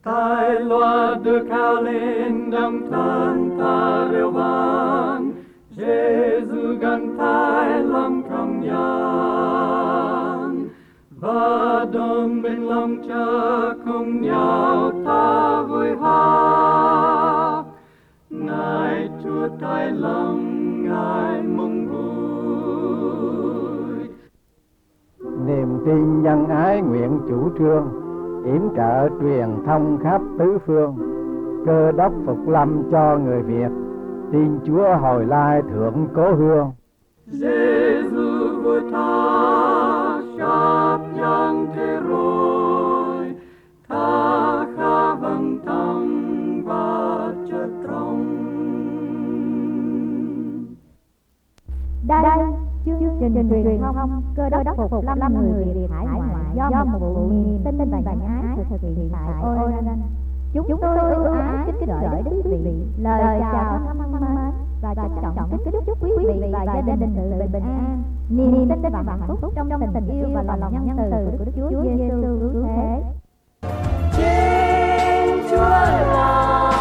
Thái loa được cao lên đồng than ta reo vang, Giêsu gần Thái lòng trong nhang, và đồng bên lòng cha cùng nhau ta vui hát. Ngài Chúa Thái lòng Ngài mừng vui. Niềm tin nhân ái nguyện chủ trương, yểm trợ truyền thông khắp tứ phương. Cơ đốc phục lâm cho người Việt, tin Chúa hồi lai thượng cố hương. Giêsu vua tha sắp giang thế rồi, tha khá vầng thăng và chất trong. Đây chương trình truyền thông Cơ đốc phục lâm người Việt hải ngoại do một vụ niềm tin và nhân ái thực hiện tại Oregon. Chúng tôi ưu ái kính gửi đến quý vị lời chào thân mến và trân trọng kính chúc quý vị và gia đình sự bình an, niềm tin và hạnh phúc trong tình yêu và lòng nhân từ của Đức Chúa Giêsu cứu thế. Trên Chúa là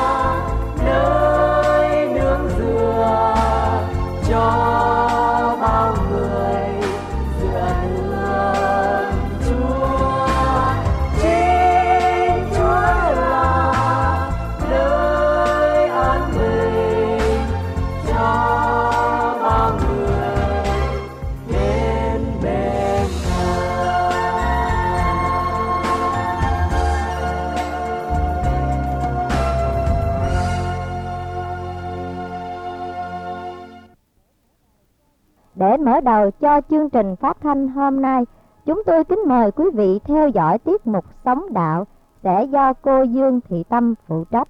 nơi nương dựa cho bao người dựa nương Chúa. Trên Chúa là nơi an bình cho bao người đến bên Để mở đầu cho chương trình phát thanh hôm nay, chúng tôi kính mời quý vị theo dõi tiết mục Sống Đạo sẽ do cô Dương Thị Tâm phụ trách.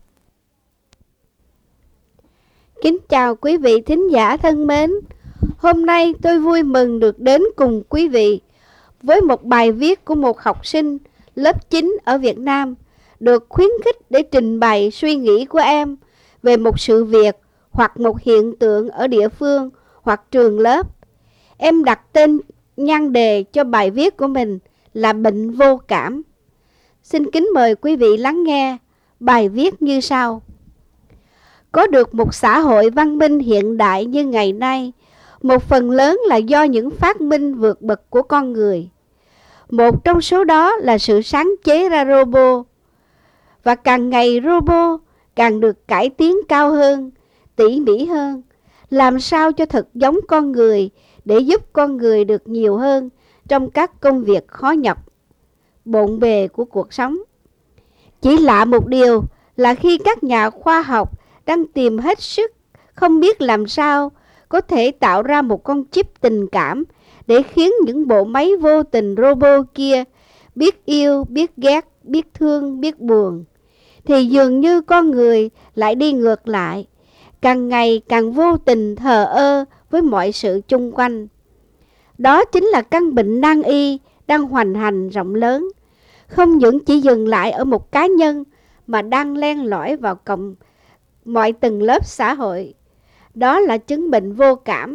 Kính chào quý vị thính giả thân mến. Hôm nay tôi vui mừng được đến cùng quý vị với một bài viết của một học sinh lớp 9 ở Việt Nam, được khuyến khích để trình bày suy nghĩ của em về một sự việc hoặc một hiện tượng ở địa phương hoặc trường lớp. Em đặt tên nhan đề cho bài viết của mình là bệnh vô cảm. Xin kính mời quý vị lắng nghe bài viết như sau. Có được một xã hội văn minh hiện đại như ngày nay, một phần lớn là do những phát minh vượt bậc của con người. Một trong số đó là sự sáng chế ra robot. Và càng ngày robot càng được cải tiến cao hơn, tỉ mỉ hơn, làm sao cho thật giống con người để giúp con người được nhiều hơn trong các công việc khó nhọc, bộn bề của cuộc sống. Chỉ lạ một điều là khi các nhà khoa học đang tìm hết sức không biết làm sao có thể tạo ra một con chip tình cảm để khiến những bộ máy vô tình robot kia biết yêu, biết ghét, biết thương, biết buồn, thì dường như con người lại đi ngược lại, càng ngày càng vô tình thờ ơ với mọi sự chung quanh. Đó chính là căn bệnh nan y đang hoành hành rộng lớn, không những chỉ dừng lại ở một cá nhân mà đang len lỏi vào mọi tầng lớp xã hội. Đó là chứng bệnh vô cảm,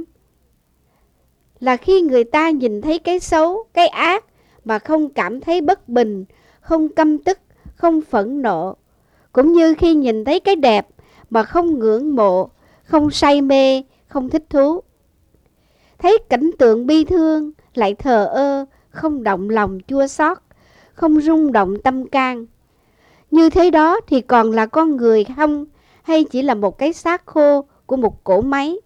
là khi người ta nhìn thấy cái xấu, cái ác mà không cảm thấy bất bình, không căm tức, không phẫn nộ, cũng như khi nhìn thấy cái đẹp mà không ngưỡng mộ, không say mê, không thích thú. Thấy cảnh tượng bi thương lại thờ ơ, không động lòng chua xót, không rung động tâm can. Như thế đó thì còn là con người không, hay chỉ là một cái xác khô của một cỗ máy?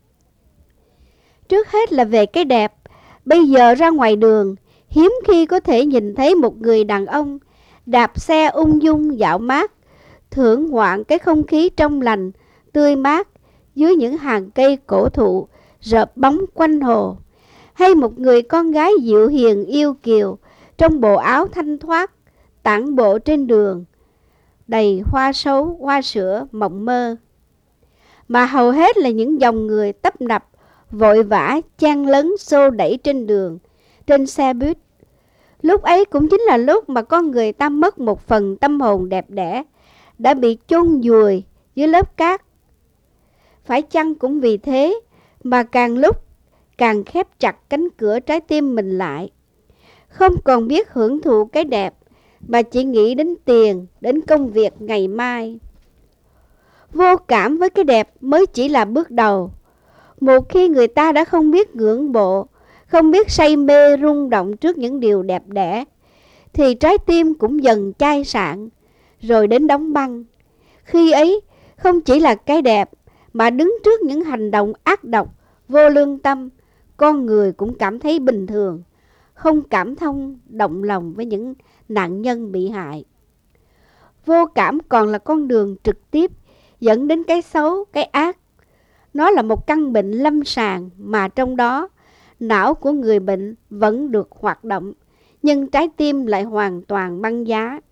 Trước hết là về cái đẹp. Bây giờ ra ngoài đường, hiếm khi có thể nhìn thấy một người đàn ông đạp xe ung dung dạo mát, thưởng ngoạn cái không khí trong lành, tươi mát dưới những hàng cây cổ thụ rợp bóng quanh hồ, hay một người con gái dịu hiền yêu kiều trong bộ áo thanh thoát tản bộ trên đường đầy hoa sấu, hoa sữa, mộng mơ. Mà hầu hết là những dòng người tấp nập, vội vã, chen lấn, xô đẩy trên đường, trên xe buýt. Lúc ấy cũng chính là lúc mà con người ta mất một phần tâm hồn đẹp đẽ, đã bị chôn vùi dưới lớp cát. Phải chăng cũng vì thế mà càng lúc càng khép chặt cánh cửa trái tim mình lại, không còn biết hưởng thụ cái đẹp, mà chỉ nghĩ đến tiền, đến công việc ngày mai. Vô cảm với cái đẹp mới chỉ là bước đầu. Một khi người ta đã không biết ngưỡng mộ, không biết say mê rung động trước những điều đẹp đẽ, thì trái tim cũng dần chai sạn, rồi đến đóng băng. Khi ấy, không chỉ là cái đẹp, mà đứng trước những hành động ác độc, vô lương tâm, con người cũng cảm thấy bình thường, không cảm thông, động lòng với những nạn nhân bị hại. Vô cảm còn là con đường trực tiếp dẫn đến cái xấu, cái ác. Nó là một căn bệnh lâm sàng mà trong đó não của người bệnh vẫn được hoạt động, nhưng trái tim lại hoàn toàn băng giá.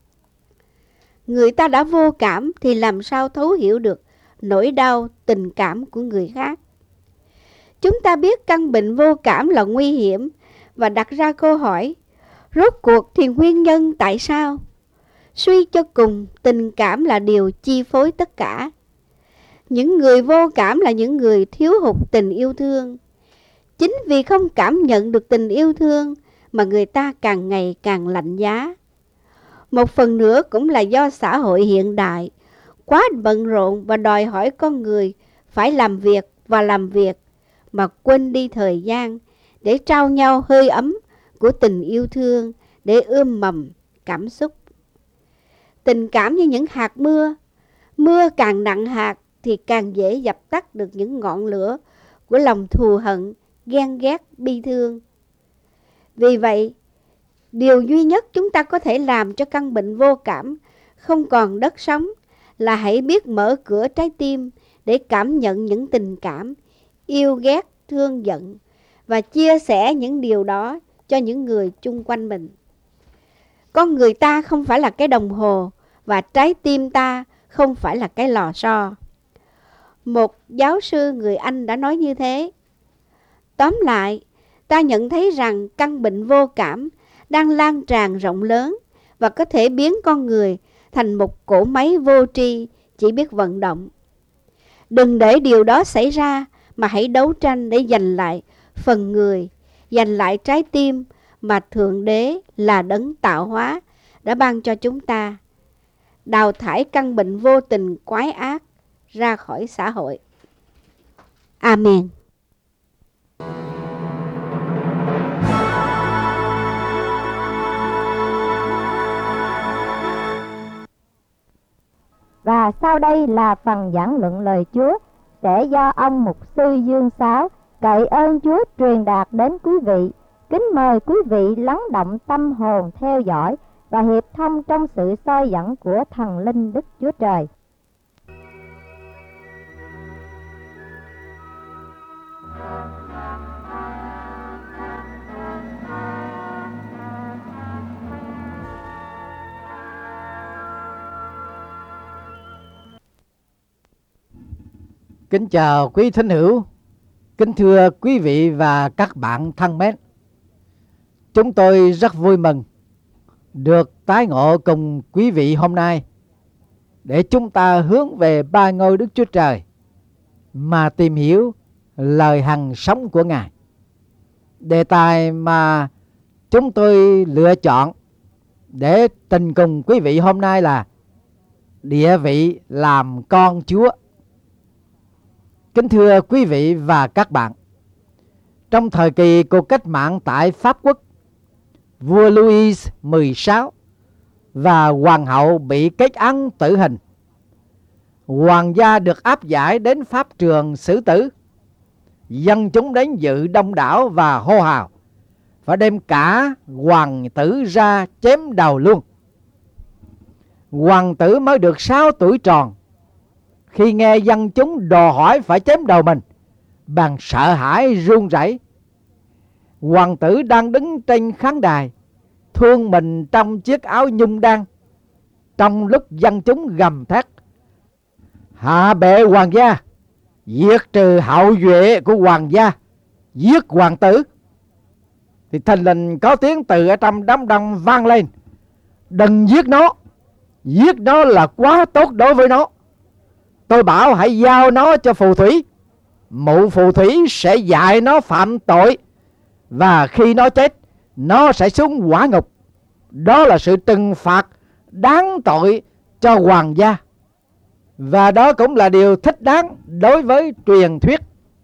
Người ta đã vô cảm thì làm sao thấu hiểu được nỗi đau, tình cảm của người khác. Chúng ta biết căn bệnh vô cảm là nguy hiểm và đặt ra câu hỏi, rốt cuộc thì nguyên nhân tại sao? Suy cho cùng, tình cảm là điều chi phối tất cả. Những người vô cảm là những người thiếu hụt tình yêu thương. Chính vì không cảm nhận được tình yêu thương mà người ta càng ngày càng lạnh giá. Một phần nữa cũng là do xã hội hiện đại quá bận rộn và đòi hỏi con người phải làm việc và làm việc, mà quên đi thời gian để trao nhau hơi ấm của tình yêu thương, để ươm mầm cảm xúc. Tình cảm như những hạt mưa, mưa càng nặng hạt thì càng dễ dập tắt được những ngọn lửa của lòng thù hận, ghen ghét, bi thương. Vì vậy, điều duy nhất chúng ta có thể làm cho căn bệnh vô cảm không còn đất sống là hãy biết mở cửa trái tim để cảm nhận những tình cảm, yêu ghét, thương giận và chia sẻ những điều đó cho những người chung quanh mình. Con người ta không phải là cái đồng hồ và trái tim ta không phải là cái lò xo. Một giáo sư người Anh đã nói như thế. Tóm lại, ta nhận thấy rằng căn bệnh vô cảm đang lan tràn rộng lớn và có thể biến con người thành một cỗ máy vô tri chỉ biết vận động. Đừng để điều đó xảy ra mà hãy đấu tranh để giành lại phần người, giành lại trái tim mà Thượng Đế là đấng tạo hóa đã ban cho chúng ta. Đào thải căn bệnh vô tình quái ác ra khỏi xã hội. Amen. Và sau đây là phần giảng luận lời Chúa sẽ do ông mục sư Dương Sáo cậy ơn Chúa truyền đạt đến quý vị. Kính mời quý vị lắng động tâm hồn theo dõi và hiệp thông trong sự soi dẫn của thần linh Đức Chúa Trời. Kính chào quý thính hữu, kính thưa quý vị và các bạn thân mến. Chúng tôi rất vui mừng được tái ngộ cùng quý vị hôm nay để chúng ta hướng về ba ngôi Đức Chúa Trời mà tìm hiểu lời hằng sống của Ngài. Đề tài mà chúng tôi lựa chọn để trình cùng quý vị hôm nay là địa vị làm con Chúa. Kính thưa quý vị và các bạn, trong thời kỳ cuộc cách mạng tại Pháp Quốc, vua Louis XVI và hoàng hậu bị kết án tử hình. Hoàng gia được áp giải đến pháp trường xử tử. Dân chúng đến dự đông đảo và hô hào, phải đem cả hoàng tử ra chém đầu luôn. Hoàng tử mới được 6 tuổi tròn. Khi nghe dân chúng đòi hỏi phải chém đầu mình, bèn sợ hãi run rẩy. Hoàng tử đang đứng trên khán đài, thương mình trong chiếc áo nhung đan. Trong lúc dân chúng gầm thét, hạ bệ hoàng gia, diệt trừ hậu duệ của hoàng gia, giết hoàng tử, thì thình lình có tiếng từ ở trong đám đông vang lên: đừng giết nó là quá tốt đối với nó. Tôi bảo hãy giao nó cho phù thủy. Mụ phù thủy sẽ dạy nó phạm tội, và khi nó chết, nó sẽ xuống hỏa ngục. Đó là sự trừng phạt đáng tội cho hoàng gia. Và đó cũng là điều thích đáng đối với truyền thuyết.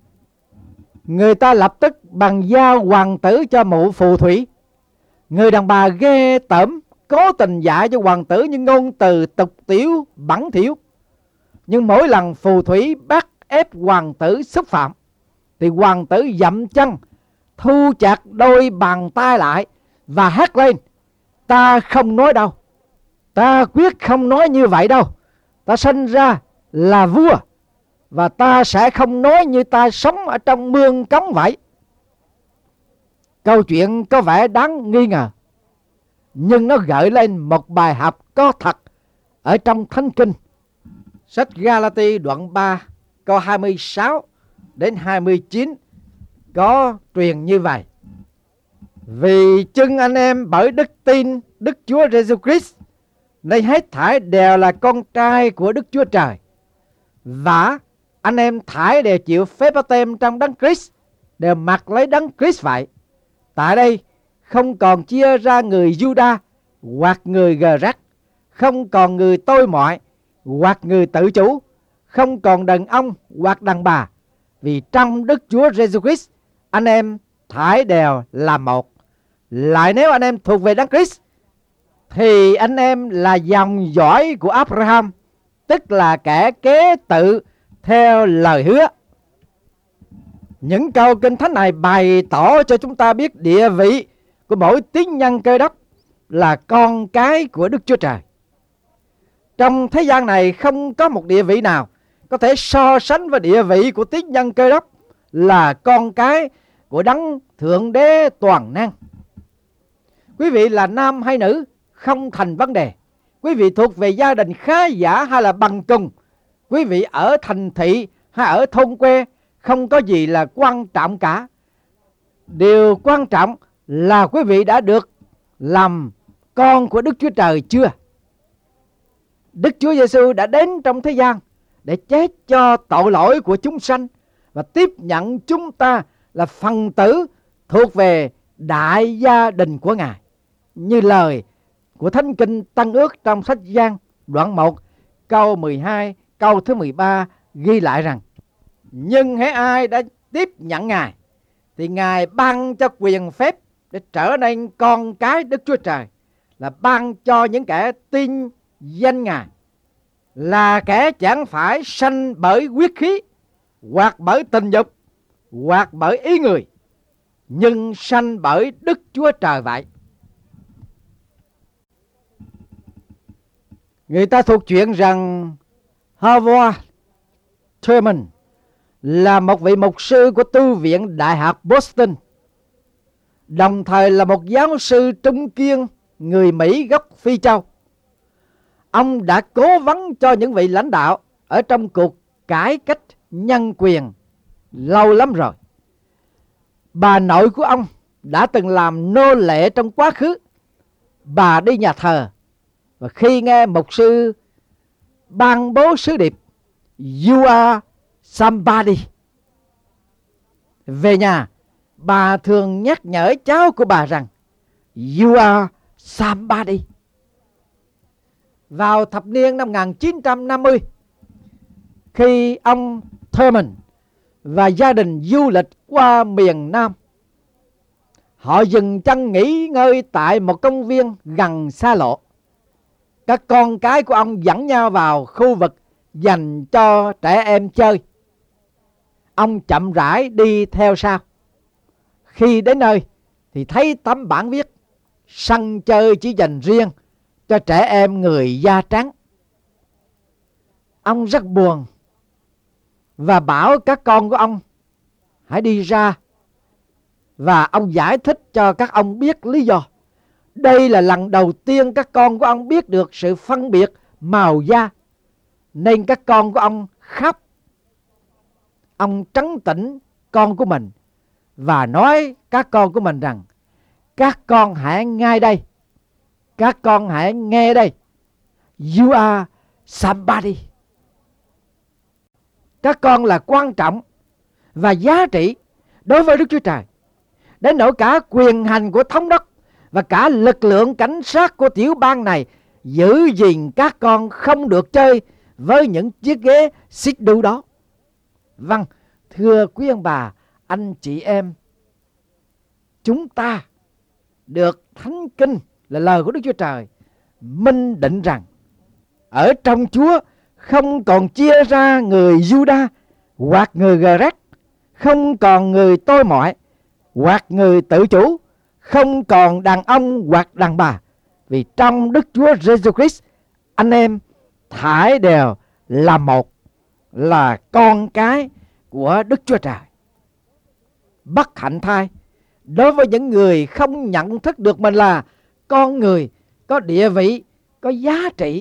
Người ta lập tức bằng giao hoàng tử cho mụ phù thủy. Người đàn bà ghê tởm cố tình dạy cho hoàng tử những ngôn từ tục tiểu bẩn thỉu. Nhưng mỗi lần phù thủy bắt ép hoàng tử xúc phạm thì hoàng tử dậm chân, thu chặt đôi bàn tay lại và hét lên: ta không nói đâu, ta quyết không nói như vậy đâu. Ta sinh ra là vua và ta sẽ không nói như ta sống ở trong mương cống vậy. Câu chuyện có vẻ đáng nghi ngờ, nhưng nó gợi lên một bài học có thật ở trong Thánh Kinh. Sách Ga-la-ti đoạn 3 câu 26 đến 29 có truyền như vậy: vì chưng anh em bởi đức tin Đức Chúa Giêsu Christ nên hết thảy đều là con trai của Đức Chúa Trời, và anh em thảy đều chịu phép báp-têm trong Đấng Christ, đều mặc lấy Đấng Christ vậy. Tại đây không còn chia ra người Juda hoặc người Gờ-rách, không còn người tôi mọi hoặc người tự chủ, không còn đàn ông hoặc đàn bà, vì trong Đức Chúa Giêsu Christ anh em thảy đều là một. Lại nếu anh em thuộc về Đấng Christ thì anh em là dòng dõi của Abraham, tức là kẻ kế tự theo lời hứa. Những câu kinh thánh này bày tỏ cho chúng ta biết địa vị của mỗi tín nhân Cơ Đốc là con cái của Đức Chúa Trời. Trong thế gian này không có một địa vị nào có thể so sánh với địa vị của tín nhân Cơ Đốc là con cái của Đấng Thượng Đế toàn năng. Quý vị là nam hay nữ không thành vấn đề. Quý vị thuộc về gia đình khá giả hay là bằng cùng, quý vị ở thành thị hay ở thôn quê, không có gì là quan trọng cả. Điều quan trọng là quý vị đã được làm con của Đức Chúa Trời chưa? Đức Chúa Giêsu đã đến trong thế gian để chết cho tội lỗi của chúng sanh và tiếp nhận chúng ta là phần tử thuộc về đại gia đình của Ngài. Như lời của Thánh Kinh Tân Ước trong sách Giăng đoạn 1 câu 12 câu thứ 13 ghi lại rằng: nhưng hễ ai đã tiếp nhận Ngài thì Ngài ban cho quyền phép để trở nên con cái Đức Chúa Trời, là ban cho những kẻ tin danh Ngài, là kẻ chẳng phải sanh bởi huyết khí hoặc bởi tình dục hoặc bởi ý người, nhưng sanh bởi Đức Chúa Trời vậy. Người ta thuộc chuyện rằng Howard Thurman là một vị mục sư của tu viện Đại học Boston, đồng thời là một giáo sư trung kiên người Mỹ gốc Phi Châu. Ông đã cố vấn cho những vị lãnh đạo ở trong cuộc cải cách nhân quyền lâu lắm rồi. Bà nội của ông đã từng làm nô lệ trong quá khứ. Bà đi nhà thờ, và khi nghe mục sư ban bố sứ điệp "You are somebody", về nhà, bà thường nhắc nhở cháu của bà rằng "You are somebody". Vào thập niên năm 1950, khi ông Thurman và gia đình du lịch qua miền Nam, họ dừng chân nghỉ ngơi tại một công viên gần xa lộ. Các con cái của ông dẫn nhau vào khu vực dành cho trẻ em chơi. Ông chậm rãi đi theo sau. Khi đến nơi thì thấy tấm bảng viết "Sân chơi chỉ dành riêng cho trẻ em người da trắng". Ông rất buồn và bảo các con của ông hãy đi ra, và ông giải thích cho các ông biết lý do. Đây là lần đầu tiên các con của ông biết được sự phân biệt màu da, nên các con của ông khóc. Ông trấn tĩnh con của mình và nói các con của mình rằng: các con hãy nghe đây, các con hãy nghe đây, you are somebody. Các con là quan trọng và giá trị đối với Đức Chúa Trời, đến nỗi cả quyền hành của thống đốc và cả lực lượng cảnh sát của tiểu bang này giữ gìn các con không được chơi với những chiếc ghế xích đu đó. Vâng, thưa quý ông bà, anh chị em, chúng ta được Thánh Kinh là lời của Đức Chúa Trời minh định rằng ở trong Chúa không còn chia ra người Juda hoặc người Gret, không còn người tôi mọi hoặc người tự chủ, không còn đàn ông hoặc đàn bà, vì trong Đức Chúa Giêsu Christ anh em thải đều là một, là con cái của Đức Chúa Trời. Bất hạnh thay đối với những người không nhận thức được mình là con người có địa vị, có giá trị.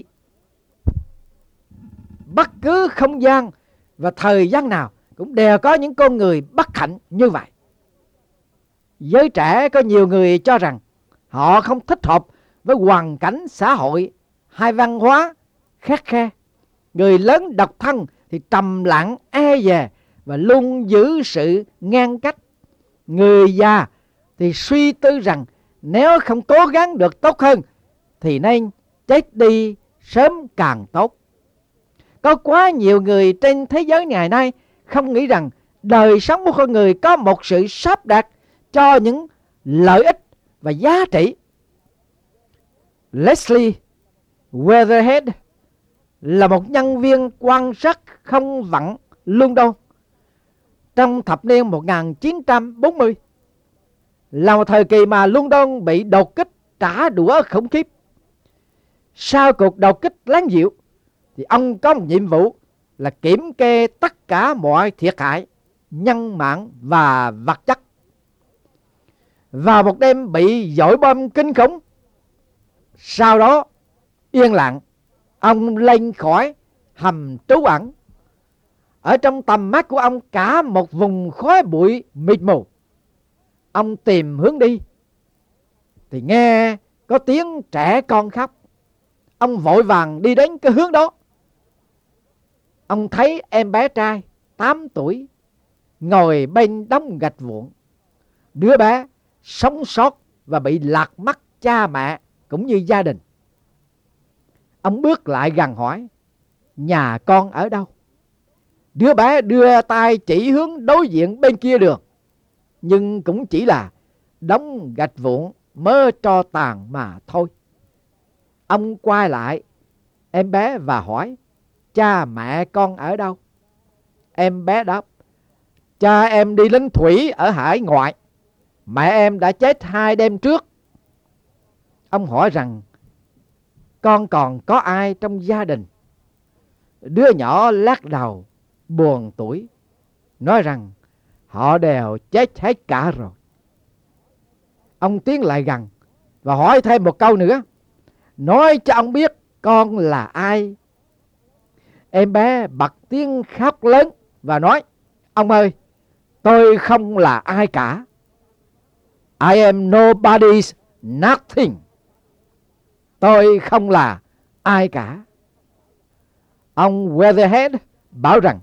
Bất cứ không gian và thời gian nào cũng đều có những con người bất hạnh như vậy. Giới trẻ có nhiều người cho rằng họ không thích hợp với hoàn cảnh xã hội hay văn hóa khắt khe. Người lớn độc thân thì trầm lặng e dè và luôn giữ sự ngăn cách. Người già thì suy tư rằng nếu không cố gắng được tốt hơn thì nên chết đi sớm càng tốt. Có quá nhiều người trên thế giới ngày nay không nghĩ rằng đời sống của con người có một sự sắp đặt cho những lợi ích và giá trị. Leslie Weatherhead là một nhân viên quan sát không vắng London trong thập niên 1940, là một thời kỳ mà London bị đột kích trả đũa khủng khiếp. Sau cuộc đột kích láng dịu thì ông có một nhiệm vụ là kiểm kê tất cả mọi thiệt hại nhân mạng và vật chất. Vào một đêm bị dội bom kinh khủng, sau đó yên lặng, ông lên khỏi hầm trú ẩn. Ở trong tầm mắt của ông cả một vùng khói bụi mịt mù. Ông tìm hướng đi thì nghe có tiếng trẻ con khóc. Ông vội vàng đi đến cái hướng đó. Ông thấy em bé trai 8 tuổi ngồi bên đống gạch vụn. Đứa bé sống sót và bị lạc mất cha mẹ cũng như gia đình. Ông bước lại gần hỏi: nhà con ở đâu? Đứa bé đưa tay chỉ hướng đối diện bên kia đường, nhưng cũng chỉ là đống gạch vụn mớ tro tàn mà thôi. Ông quay lại em bé và hỏi: cha mẹ con ở đâu? Em bé đáp: cha em đi lính thủy ở hải ngoại, mẹ em đã chết 2 đêm trước. Ông hỏi rằng con còn có ai trong gia đình? Đứa nhỏ lắc đầu buồn tủi, nói rằng họ đều chết hết cả rồi. Ông tiến lại gần và hỏi thêm một câu nữa: nói cho ông biết con là ai? Em bé bật tiếng khóc lớn và nói: ông ơi, tôi không là ai cả. I am nobody's nothing. Tôi không là ai cả. Ông Weatherhead bảo rằng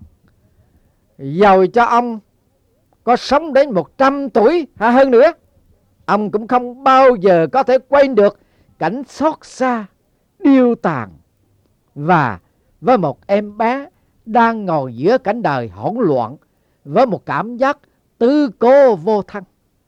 dầu cho ông có sống đến 100 tuổi hay hơn nữa, ông cũng không bao giờ có thể quên được cảnh xót xa, điêu tàn và với một em bé đang ngồi giữa cảnh đời hỗn loạn với một cảm giác tư cố vô thân.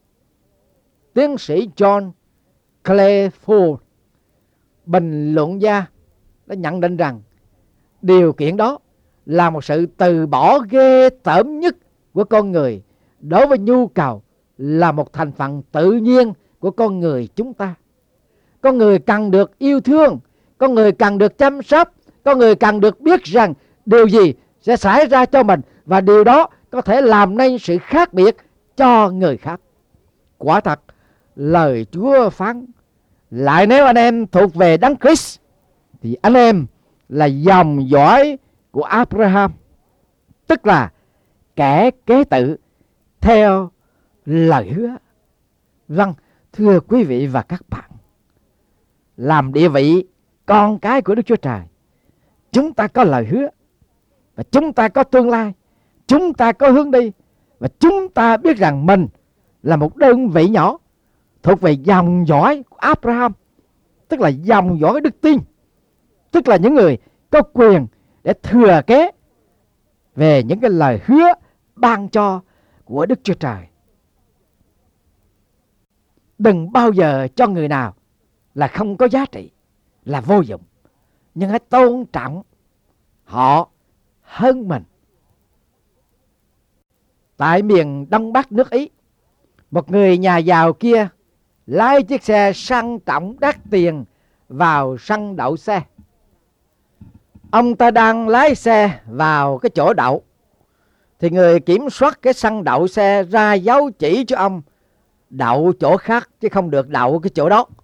Tiến sĩ John Clayford, bình luận gia, đã nhận định rằng điều kiện đó là một sự từ bỏ ghê tởm nhất của con người đối với nhu cầu là một thành phần tự nhiên của con người chúng ta. Con người cần được yêu thương, con người cần được chăm sóc, con người cần được biết rằng điều gì sẽ xảy ra cho mình và điều đó có thể làm nên sự khác biệt cho người khác. Quả thật, lời Chúa phán: lại nếu anh em thuộc về Đấng Christ thì anh em là dòng dõi của Abraham, tức là kẻ kế tự theo lời hứa. Vâng, thưa quý vị và các bạn, làm địa vị con cái của Đức Chúa Trời, chúng ta có lời hứa và chúng ta có tương lai, chúng ta có hướng đi và chúng ta biết rằng mình là một đơn vị nhỏ thuộc về dòng dõi của Abraham, tức là dòng dõi đức tin, tức là những người có quyền để thừa kế về những cái lời hứa ban cho của Đức Chúa Trời. Đừng bao giờ cho người nào là không có giá trị, là vô dụng, nhưng hãy tôn trọng họ hơn mình. Tại miền Đông Bắc nước Ý, một người nhà giàu kia lái chiếc xe sang trọng đắt tiền vào sân đậu xe. Ông ta đang lái xe vào cái chỗ đậu thì người kiểm soát cái sân đậu xe ra dấu chỉ cho ông đậu chỗ khác chứ không được đậu cái chỗ đó.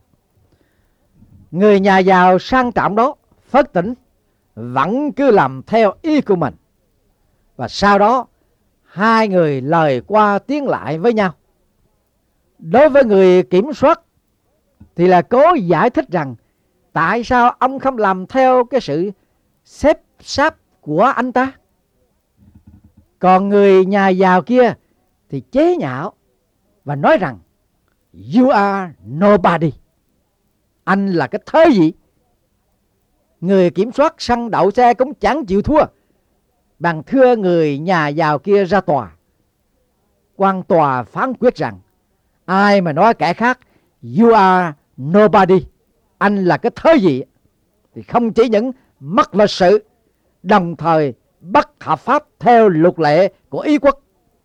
Người nhà giàu sang trọng đó phớt tỉnh, vẫn cứ làm theo ý của mình. Và sau đó hai người lời qua tiếng lại với nhau. Đối với người kiểm soát thì là cố giải thích rằng tại sao ông không làm theo cái sự xếp sáp của anh ta. Còn người nhà giàu kia thì chế nhạo và nói rằng you are nobody. Anh là cái thế gì? Người kiểm soát sân đậu xe cũng chẳng chịu thua, bằng thưa người nhà giàu kia ra tòa. Quan tòa phán quyết rằng ai mà nói kẻ khác you are nobody, anh là cái thế gì, thì không chỉ những mất lịch sự, đồng thời bất hợp pháp theo luật lệ của Ý quốc.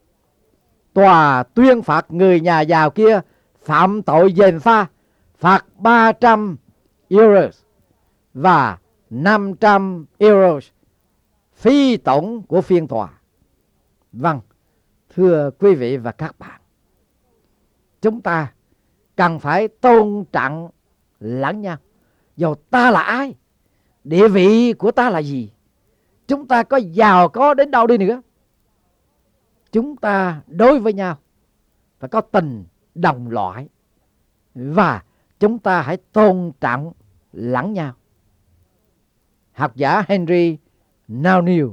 Tòa tuyên phạt người nhà giàu kia phạm tội gièm pha, phạt 300 euros và 500 euros phí tổn của phiên tòa. Vâng, thưa quý vị và các bạn, chúng ta cần phải tôn trọng lẫn nhau. Dù ta là ai, địa vị của ta là gì, chúng ta có giàu có đến đâu đi nữa, chúng ta đối với nhau phải có tình đồng loại và chúng ta hãy tôn trọng lẫn nhau. Học giả Henry Nouwen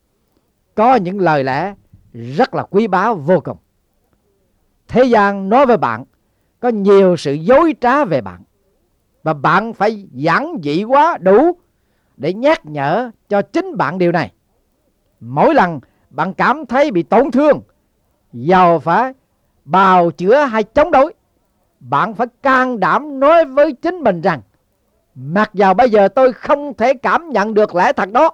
có những lời lẽ rất là quý báu vô cùng. Thế gian nói với bạn có nhiều sự dối trá về bạn, và bạn phải giản dị quá đủ để nhắc nhở cho chính bạn điều này. Mỗi lần bạn cảm thấy bị tổn thương, dầu phải bào chữa hay chống đối, bạn phải can đảm nói với chính mình rằng mặc dầu bây giờ tôi không thể cảm nhận được lẽ thật đó,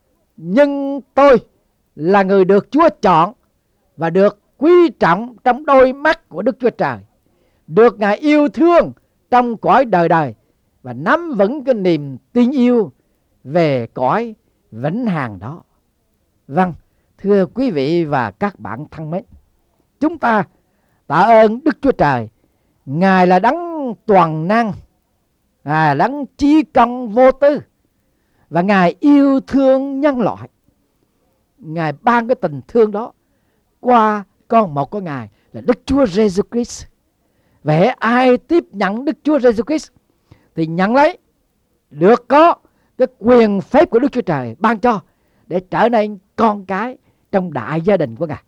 nhưng tôi là người được Chúa chọn và được quý trọng trong đôi mắt của Đức Chúa Trời, được Ngài yêu thương trong cõi đời đời và nắm vững cái niềm tin yêu về cõi vĩnh hằng đó. Vâng, thưa quý vị và các bạn thân mến, chúng ta tạ ơn Đức Chúa Trời. Ngài là đấng toàn năng, Ngài là đấng trí công vô tư, và Ngài yêu thương nhân loại. Ngài ban cái tình thương đó qua con một của Ngài là Đức Chúa Giêsu Christ. Vậy ai tiếp nhận Đức Chúa Giêsu Christ thì nhận lấy được có cái quyền phép của Đức Chúa Trời ban cho để trở nên con cái trong đại gia đình của Ngài.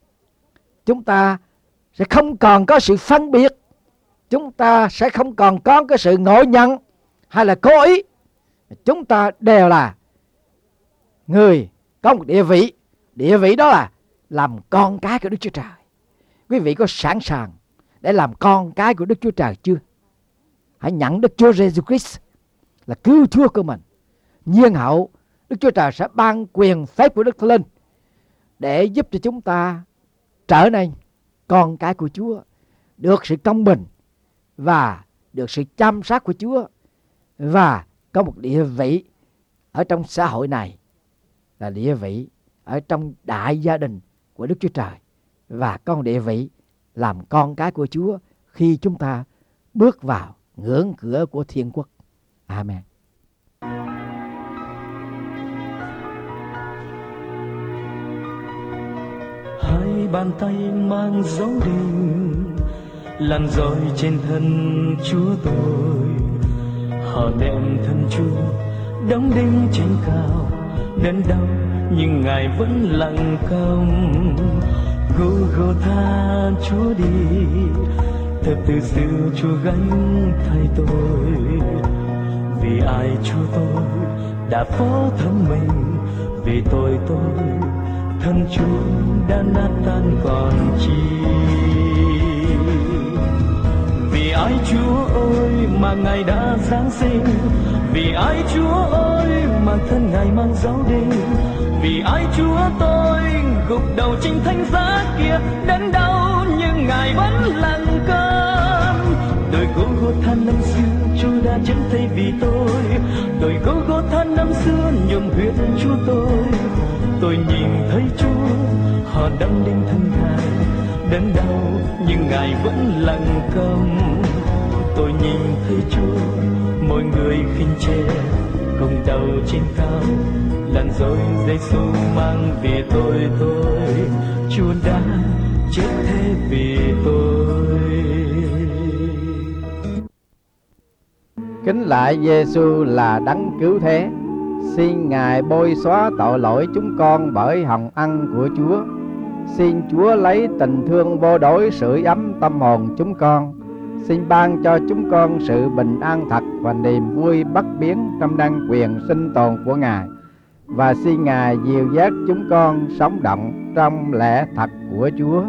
Chúng ta sẽ không còn có sự phân biệt, chúng ta sẽ không còn có cái sự ngộ nhận hay là cố ý. Chúng ta đều là người có một địa vị. Địa vị đó là làm con cái của Đức Chúa Trời. Quý vị có sẵn sàng để làm con cái của Đức Chúa Trời chưa? Hãy nhận Đức Chúa Giêsu Christ là cứu Chúa của mình. Nhiên hậu, Đức Chúa Trời sẽ ban quyền phép của Đức Thánh Linh để giúp cho chúng ta trở nên con cái của Chúa, được sự công bình và được sự chăm sóc của Chúa, và có một địa vị ở trong xã hội này là địa vị ở trong đại gia đình của Đức Chúa Trời, và có một địa vị làm con cái của Chúa khi chúng ta bước vào ngưỡng cửa của thiên quốc. Amen. Hai bàn tay mang dấu đinh, làn roi trên thân Chúa tôi. Họ đem thân Chúa đóng đinh trên cao, đến đâu nhưng Ngài vẫn lặng câm. Gô-gô-tha Chúa đi, Thật từ xưa Chúa gánh thay tôi, vì ai Chúa tôi đã phó thác mình, vì tôi thân Chúa đã nát tan còn chi. Vì ai Chúa ơi mà Ngài đã giáng sinh, vì ai Chúa ơi mà thân Ngài mang giáo đinh, vì ai Chúa tôi gục đầu trên thánh giá kia, đớn đau nhưng Ngài vẫn lặng câm. Đôi Gô-gô-tha năm xưa Chúa đã chém tay vì tôi, đôi Gô-gô-tha năm xưa nhuộm huyết Chúa tôi nhìn thấy Chúa họ đâm đinh thân Ngài, đớn đau nhưng Ngài vẫn lặng câm. Tôi nhìn thấy Chúa mọi người khinh chê, cùng đầu trên cao làn rồi Giê-xu mang về tôi Chúa đã chết thế vì tôi. Kính lạy Giê-xu là đấng cứu thế, xin Ngài bôi xóa tội lỗi chúng con bởi hồng ân của Chúa. Xin Chúa lấy tình thương vô đối sưởi ấm tâm hồn chúng con. Xin ban cho chúng con sự bình an thật và niềm vui bất biến trong đăng quyền sinh tồn của Ngài. Và xin Ngài dìu dắt chúng con sống động trong lẽ thật của Chúa.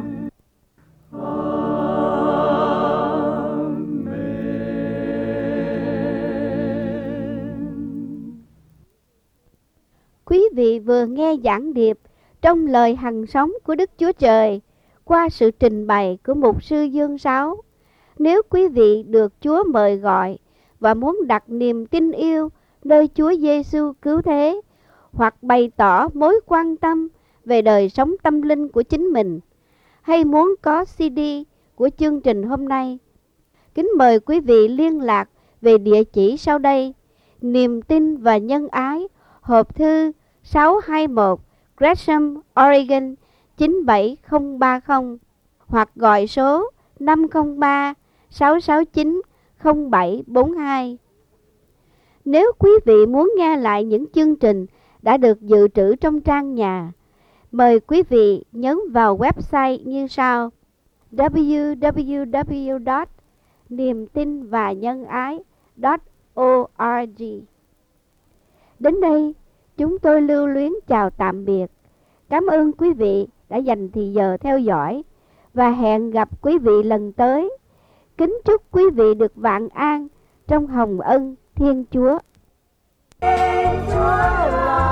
Quý vị vừa nghe giảng điệp trong lời hằng sống của Đức Chúa Trời qua sự trình bày của mục sư Dương Sáu. Nếu quý vị được Chúa mời gọi và muốn đặt niềm tin yêu nơi Chúa Giê-xu cứu thế, hoặc bày tỏ mối quan tâm về đời sống tâm linh của chính mình, hay muốn có CD của chương trình hôm nay, kính mời quý vị liên lạc về địa chỉ sau đây: Niềm tin và nhân ái, hộp thư 621 Gresham, Oregon 97030, hoặc gọi số 503 669 0742. Nếu quý vị muốn nghe lại những chương trình đã được dự trữ trong trang nhà, mời quý vị nhấn vào website như sau: www.niemtinvanhângai.org. Đến đây, chúng tôi lưu luyến chào tạm biệt. Cảm ơn quý vị đã dành thì giờ theo dõi và hẹn gặp quý vị lần tới. Kính chúc quý vị được vạn an trong hồng ân Thiên Chúa. Chúa là